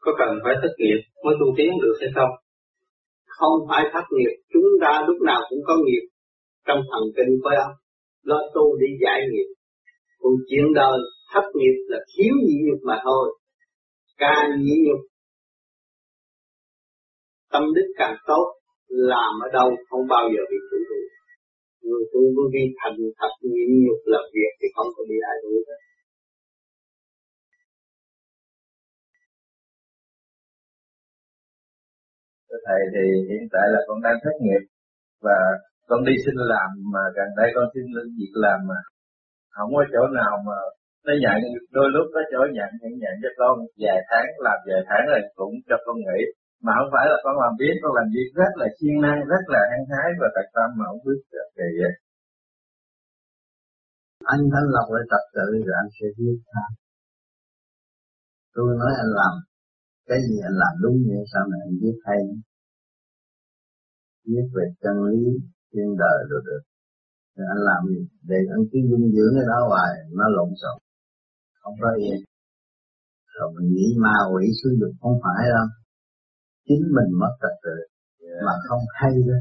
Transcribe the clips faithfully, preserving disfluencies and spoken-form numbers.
có cần phải thất nghiệp mới tu tiến được hay không? Không phải thất nghiệp, chúng ta lúc nào cũng có nghiệp trong thần kinh phải không? Lo tu đi giải nghiệp. Còn chuyện đời thất nghiệp là thiếu nhị nhục mà thôi. Càng nhị nhục, tâm đức càng tốt, làm ở đâu không bao giờ bị tủi tụ. Người tu vô vi thành thật nhị nhục làm việc thì không có bị ai đuổi hết. Thầy thì hiện tại là con đang thất nghiệp và con đi xin làm mà gần đây con xin lên việc làm mà không có chỗ nào mà nó nhận, đôi lúc có chỗ nhận nhận nhận cho con vài tháng, làm vài tháng rồi cũng cho con nghỉ, mà không phải là con làm biết, con làm việc rất là siêng năng, rất là hăng hái và tận tâm mà không biết được thì vậy. Anh thanh lọc lại trật tự rồi anh sẽ biết tha. Tôi nói anh làm cái gì anh làm đúng vậy, sao này anh biết hay, biết về chân lý thiên đời rồi được. Rồi anh làm gì để anh cứ dung dưỡng cái đó hoài nó lộn xộn, không có yên. Rồi mình nghĩ ma quỷ xuống được không phải đâu, chính mình mất trật tự yeah. Mà không hay đó.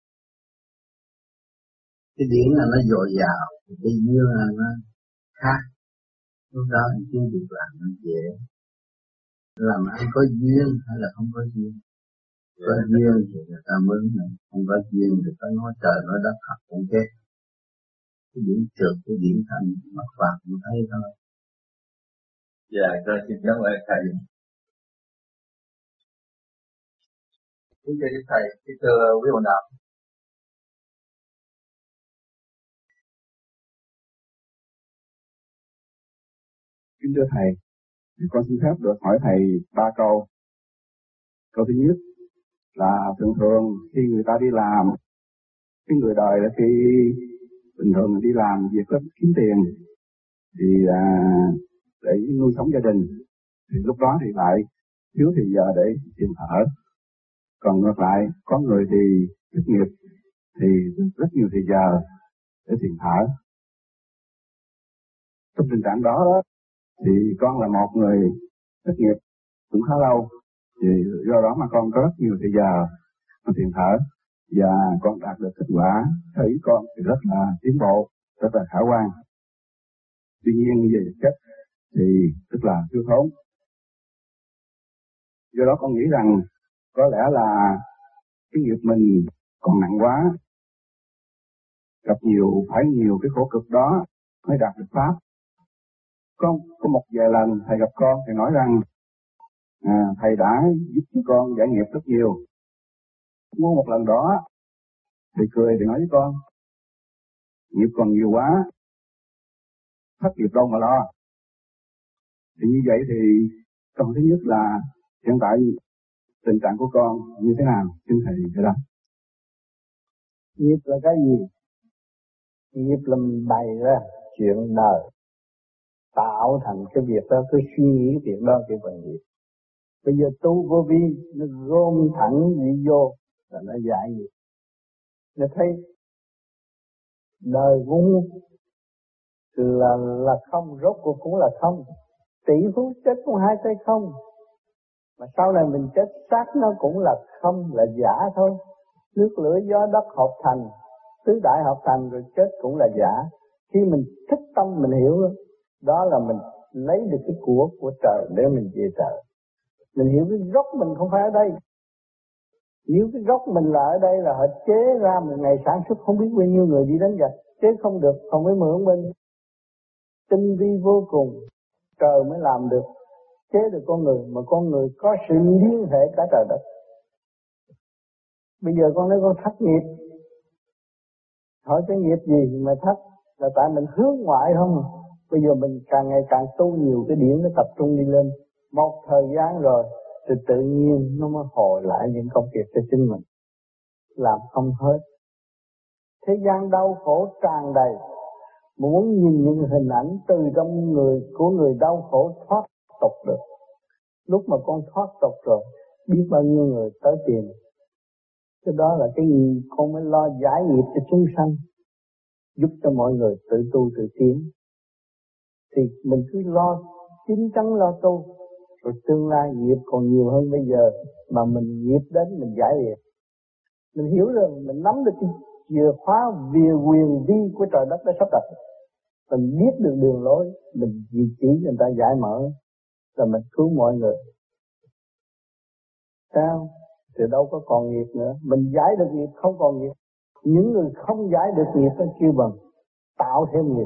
Cái điển là nó dồi dào, cái duyên là nó khác. Lúc đó cái việc làm nó dễ. Làm ăn có duyên hay là không có duyên? Yeah. Có duyên thì người ta mướn mình, không có duyên thì có nói trời nói đất thật cũng chết. Cái điển trượt, cái điển thành mất phạt cũng thấy thôi. Dạ, tôi xin cảm ơn thầy. Kính thưa thầy, kính thưa quý bạn đạo. Kính thưa thầy, con xin phép được hỏi thầy ba câu. Câu thứ nhất là thường thường khi người ta đi làm, cái người đời là khi bình thường đi làm việc có kiếm tiền thì à, để nuôi sống gia đình, thì lúc đó thì lại thiếu thì giờ để tiền thở. Còn ngược lại, có người thì thất nghiệp thì rất nhiều thời giờ để tiền thở. Trong tình trạng đó, đó thì con là một người thất nghiệp cũng khá lâu, thì do đó mà con có rất nhiều thời giờ để tiền thở và con đạt được kết quả theo ý con thì rất là tiến bộ, rất là khả quan. Tuy nhiên về vật chất thì rất là thiếu thốn. Do đó con nghĩ rằng có lẽ là cái nghiệp mình còn nặng quá, gặp nhiều, phải nhiều cái khổ cực đó mới đạt được pháp. Có, có một vài lần thầy gặp con, thầy nói rằng à, thầy đã giúp cho con giải nghiệp rất nhiều. Muốn một lần đó, thầy cười, thầy nói với con, nghiệp còn nhiều quá, thất nghiệp đâu mà lo. Thì như vậy thì câu thứ nhất là hiện tại tình trạng của con như thế nào, xin thầy giải đáp. Nghiệp là cái gì? Nghiệp là mình bày ra chuyện đời, tạo thành cái việc đó, cứ suy nghĩ cái việc đó kêu bằng nghiệp. Bây giờ tu vô vi, nó gom thẳng dị vô, là nó giải nghiệp. Nó thấy đời cũng là, là không, rốt cuộc cũng là không. Tỷ phú chết cũng hai tay không. Mà sau này mình chết xác nó cũng là không, là giả thôi. Nước lửa gió đất hợp thành, tứ đại hợp thành rồi chết cũng là giả. Khi mình thích tâm mình hiểu đó là mình lấy được cái của của trời để mình về trời. Mình hiểu cái gốc mình không phải ở đây. Nếu cái gốc mình là ở đây là họ chế ra một ngày sản xuất không biết bao nhiêu người đi đánh giặc, chế không được, không phải mượn bên. Tinh vi vô cùng, trời mới làm được, chế được con người, mà con người có sự liên hệ cả trời đất. Bây giờ con nói con thất nghiệp, hỏi cái nghiệp gì mà thất, là tại mình hướng ngoại không. Bây giờ mình càng ngày càng tu nhiều, cái điển nó tập trung đi lên. Một thời gian rồi thì tự nhiên nó mới hồi lại những công việc cho chính mình, làm không hết. Thế gian đau khổ tràn đầy, muốn nhìn những hình ảnh từ trong người của người đau khổ thoát tục được. Lúc mà con thoát tục rồi, biết bao nhiêu người tới tìm. Cái đó là cái gì con mới lo giải nghiệp cho chúng sanh, giúp cho mọi người tự tu tự tiến. Thì mình cứ lo, chín chắn lo tu, Rồi tương lai nghiệp còn nhiều hơn bây giờ, mà mình nghiệp đến mình giải liền. Mình hiểu rồi, mình nắm được cái chìa khóa về quyền vi của trời đất đã sắp đặt. Mình biết được đường lối, mình chỉ người ta giải mở, rồi mình cứu mọi người. Sao? Thì đâu có còn nghiệp nữa. Mình giải được nghiệp, không còn nghiệp. Những người không giải được nghiệp nó kêu bằng tạo thêm nghiệp,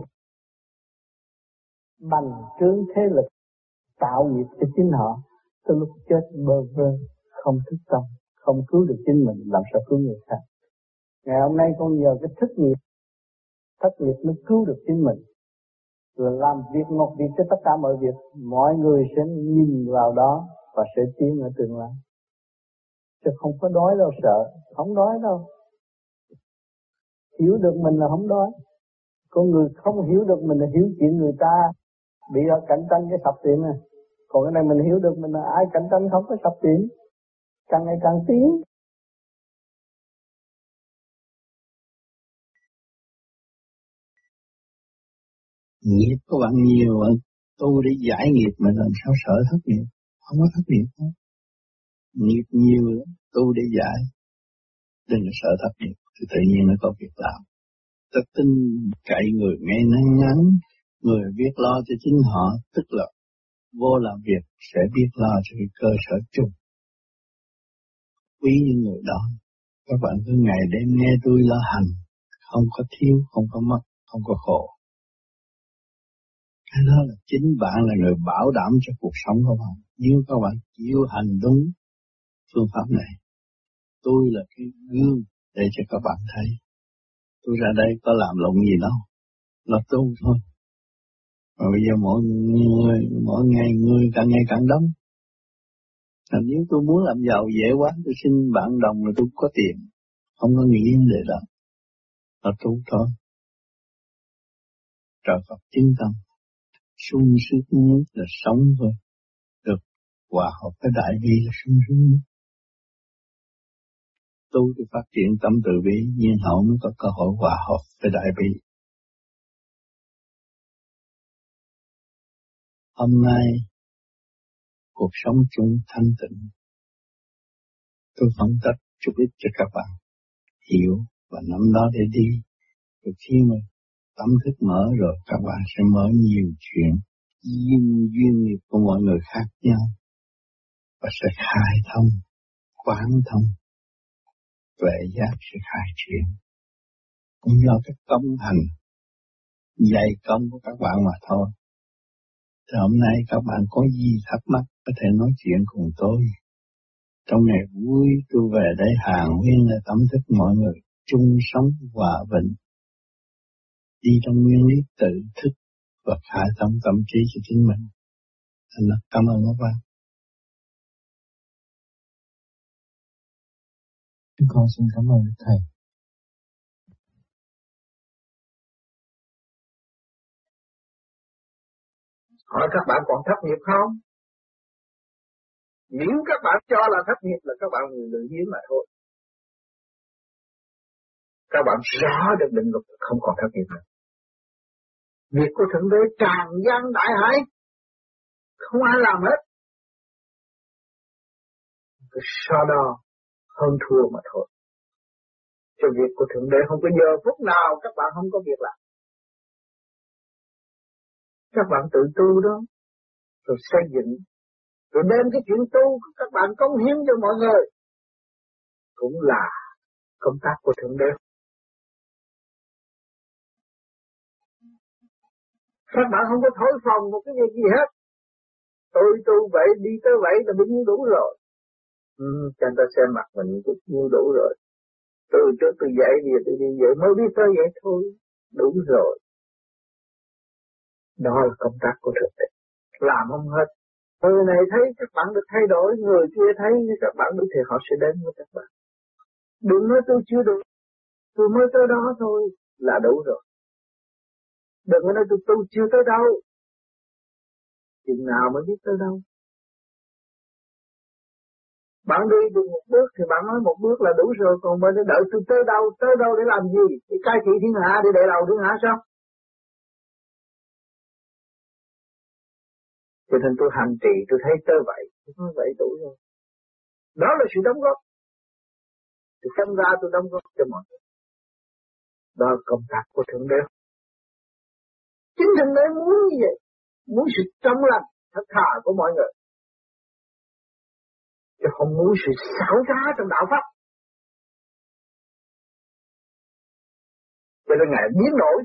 bằng trướng thế lực, tạo nghiệp cho chính họ. Tới lúc chết bơ vơ, không thức tâm, không cứu được chính mình, làm sao cứu người khác. Ngày hôm nay con nhờ cái thất nghiệp, thất nghiệp mới cứu được chính mình. Rồi làm việc một việc cho tất cả mọi việc, mọi người sẽ nhìn vào đó và sẽ tiến ở tương lai. Chứ không có đói đâu sợ, không đói đâu. Hiểu được mình là không đói. Con người không hiểu được mình là hiểu chuyện người ta, bị ở cạnh tranh cái sập tiệm này. Còn cái này mình hiểu được mình là ai cạnh tranh không có sập tiệm, càng ngày càng tiến. Nghiệp của bạn nhiều, bạn tu để giải nghiệp mà làm sao sợ thất nghiệp? Không có thất nghiệp đâu. Nghiệp nhiều lắm, tu để giải. Đừng có sợ thất nghiệp, thì tự nhiên nó có việc làm. Tất tin cậy người nghe nắng ngắn, người biết lo cho chính họ, tức là vô làm việc sẽ biết lo cho cái cơ sở chung. Quý những người đó, các bạn cứ ngày đêm nghe tôi lo hành, không có thiếu, không có mất, không có khổ. Cái đó là chính bạn là người bảo đảm cho cuộc sống của bạn. Nếu các bạn chịu hành đúng phương pháp này, tôi là cái gương để cho các bạn thấy. Tôi ra đây có làm lộn gì đâu, là tu thôi. Mà bây giờ mỗi người, mỗi ngày người càng ngày càng đông. Và nếu tôi muốn làm giàu dễ quá, tôi xin bạn đồng là tôi có tiền. Không có nghĩ vấn đề đó. Là tu thôi. Trời Phật chứng tâm. Sung sướng nhất là sống thôi. Được hòa hợp với đại bi là sung sướng nhất. Tu thì phát triển tâm từ bi, nhiên hậu mới có cơ hội hòa hợp với đại bi. Hôm nay, cuộc sống chung thanh tịnh. Tôi phân tích chút ít cho các bạn hiểu và nắm đó để đi. Rồi khi mà tâm thức mở rồi, các bạn sẽ mở nhiều chuyện duyên duyên nghiệp của mọi người khác nhau và sẽ khai thông, quán thông, tuệ giác sẽ khai triển. Cũng do cái công hành dày công của các bạn mà thôi. Thì hôm nay các bạn có gì thắc mắc có thể nói chuyện cùng tôi. Trong ngày vui tôi về đây hàng huyên là tâm thức mọi người chung sống hòa bình. Đi trong nguyên lý tự thức và khai thông tâm trí cho chính mình. Thành là cảm ơn các bạn. Chúng con xin cảm ơn Thầy. Hỏi các bạn còn thất nghiệp không? Nếu các bạn cho là thất nghiệp là các bạn người tự nhiên mà thôi. Các bạn rõ được định luật không còn thất nghiệp nữa. Việc của Thượng Đế tràn gian đại hải, không ai làm hết. Cái so đo hơn thua mà thôi. Cho việc của Thượng Đế không có giờ phút nào các bạn không có việc làm. Các bạn tự tu đó, rồi xây dựng, rồi đem cái chuyện tu của các bạn cống hiến cho mọi người, cũng là công tác của Thượng Đế. Các bạn không có thổi phồng một cái việc gì hết. Tôi tu vậy, đi tới vậy là bấy nhiêu đủ rồi. Ừ, cho người ta xem mặt mình cũng nhiêu đủ rồi. Từ trước tôi dạy gì tôi đi vậy mới biết tới vậy thôi. Đủ rồi. Đó là công tác của Thượng Đế. Làm không hết. Người này thấy các bạn được thay đổi, người kia thấy các bạn được thì họ sẽ đến với các bạn. Đừng nói tôi chưa đủ, tôi mới tới đó thôi là đủ rồi. Đừng có nói tôi tu chưa tới đâu. Chừng nào mới biết tới đâu. Bạn đi được một bước thì bạn nói một bước là đủ rồi, còn bạn đợi tôi tới đâu, tới đâu để làm gì? Để cai trị thiên hạ, để đè đầu thiên hạ sao? Thì Cho nên tôi hành trì tôi thấy tới vậy, tôi nói vậy đủ rồi. Đó là sự đóng góp. Tôi phân ra tôi đóng góp cho mọi người. Đó là công tác của Thượng Đế. Chính Thượng Đế muốn như vậy, muốn sự trong lành, thật thà của mọi người, chứ không muốn sự xảo trá trong đạo pháp. Cho nên Ngài biến đổi,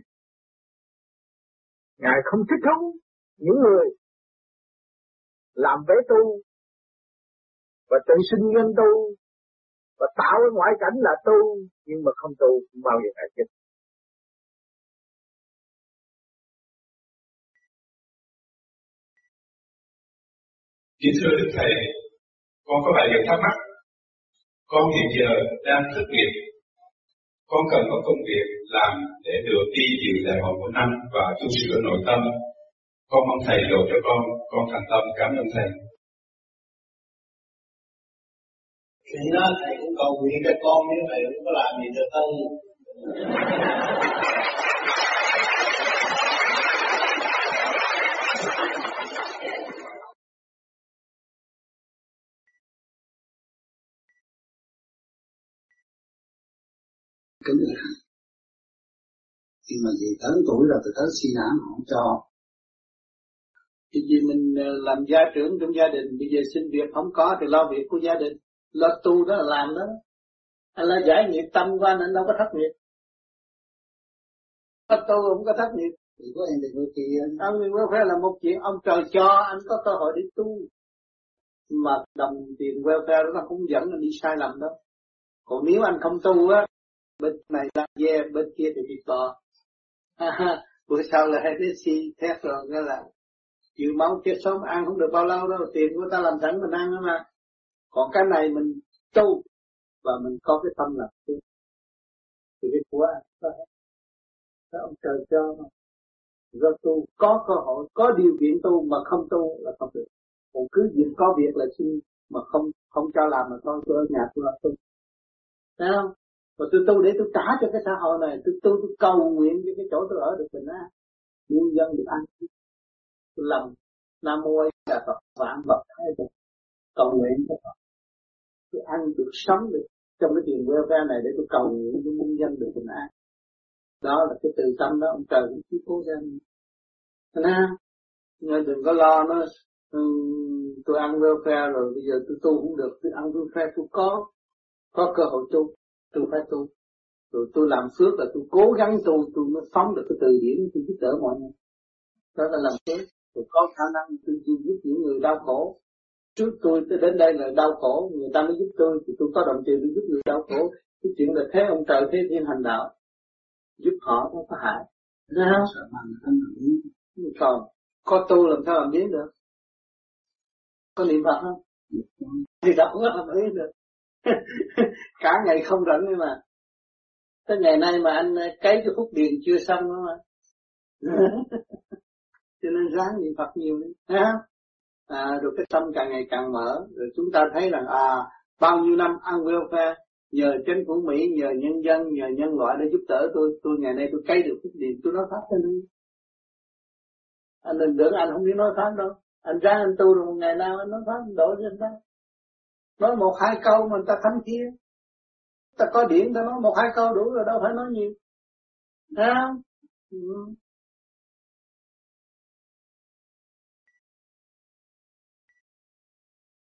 Ngài không thích thú những người làm vế tu và tự sinh nhân tu và tạo cái ngoại cảnh là tu, nhưng mà không tu không bao giờ Ngài chết. Kính thưa Đức Thầy, con có vài điều thắc mắc. Con hiện giờ đang thất nghiệp. Con cần có công việc làm để được đi dự đại hội của năm và tu sửa nội tâm. Con mong Thầy độ cho con, con thành tâm cảm ơn Thầy. Chuyện đó Thầy cũng cầu nguyện cho con, nếu Thầy không có làm gì được đâu. Kính thưa Thầy, nhưng mà vì tới tuổi rồi từ tới suy nản họ không cho. Thì vì mình làm gia trưởng trong gia đình, bây giờ xin việc không có thì lo việc của gia đình, lo tu đó là làm đó. Anh là giải nghiệp tâm của anh, anh đâu có thất nghiệp. Có tu không có thất nghiệp. Thì có em thì người kia. Ông nguyên welfare là một chuyện, ông trời cho anh có cơ hội để tu. Mà đồng tiền welfare đó nó không dẫn anh đi sai lầm đâu. Còn nếu anh không tu á, bên này là dê, bên kia thì bị bò. Bữa sau là hai đứa si thét rồi, cái là chịu máu chết sống ăn không được bao lâu đâu, tiền của ta làm sẵn mình ăn đó mà. Còn cái này mình tu và mình có cái tâm là tu thì cái của anh đó, đó ông trời cho mà. Do tu có cơ hội, có điều kiện tu mà không tu là không được. Còn cứ việc có việc là xin mà không không cho làm mà thôi, tôi ở nhà tôi làm tu. Thấy không? Và tôi tu để tôi trả cho cái xã hội này, tôi tu tôi cầu nguyện cho cái chỗ tôi ở được bình an, nhân dân được ăn. Tôi làm Nam Mô A Di Đà Phật, vạn vật thái bình, cầu nguyện cho Phật. Tôi ăn được sống được trong cái tiền welfare này để tôi cầu nguyện cho nhân dân được bình an. Đó là cái từ tâm đó, ông trời cũng chỉ cố gắng. Thế nào? Nhưng đừng có lo nó, um, tôi ăn welfare rồi bây giờ tôi tu không được, tôi ăn welfare tôi có, có cơ hội tu, tôi phải tu. Rồi tôi làm phước là tôi cố gắng tu, tôi mới phóng được cái từ điển, tôi giúp đỡ mọi người. Đó là làm phước. Tôi có khả năng tôi giúp những người đau khổ. Trước tôi tới đến đây là đau khổ, người ta mới giúp tôi, thì tôi có đồng tiền tôi giúp người đau khổ. Cái chuyện là thế ông trời thế thiên hành đạo, giúp họ không có hại. Thấy không? Còn có tu làm sao làm biết được? Có niệm Phật không? Thì đâu có làm biết được. Cả ngày không rảnh nữa mà. Tới ngày nay mà anh cấy cái phút điền chưa xong nữa mà. Cho nên ráng niệm Phật nhiều đi. Ha? À, rồi cái tâm càng ngày càng mở. Rồi chúng ta thấy rằng à, bao nhiêu năm ăn welfare, nhờ chính phủ Mỹ, nhờ nhân dân, nhờ nhân loại để giúp đỡ tôi. Tôi ngày nay tôi cấy được phút điền, tôi nói pháp cho nên. Anh đừng tưởng anh không biết nói pháp đâu. Anh ráng anh tu rồi một ngày nào anh nói pháp, anh đổi cho anh ta. Nói một hai câu mà người ta thấm thía. Ta có điển ta nói một hai câu đủ rồi, đâu phải nói nhiều. Thấy không? Ừ.